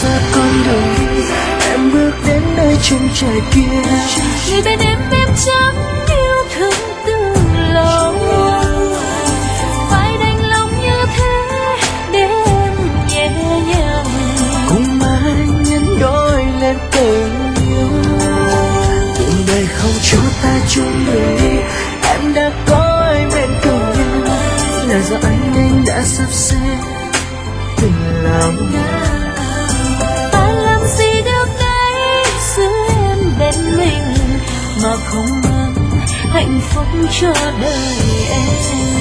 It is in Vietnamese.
xa con đường đi, em bước đến nơi chân trời kia. Người bên em chẳng yêu thương từ lâu, phải đành lòng như thế để em nhẹ nhàng cùng anh nhân đôi lên tình yêu. Đường đời không cho ta chung đường đi, em đã có ai bên cạnh em, là do anh nên đã sắp xếp tình lòng. Ta làm gì được đấy giữ em bên mình mà không mang hạnh phúc cho đời em.